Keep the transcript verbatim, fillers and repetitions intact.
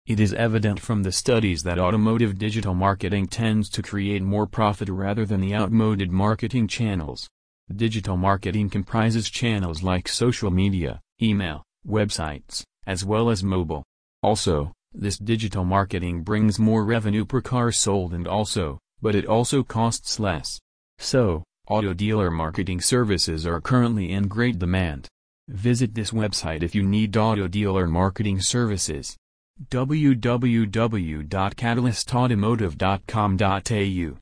It is evident from the studies that automotive digital marketing tends to create more profit rather than the outmoded marketing channels. Digital marketing comprises channels like social media, email, websites, as well as mobile. Also, this digital marketing brings more revenue per car sold and also, but it also costs less. So, auto dealer marketing services are currently in great demand. Visit this website if you need auto dealer marketing services. w w w dot catalyst automotive dot com dot a u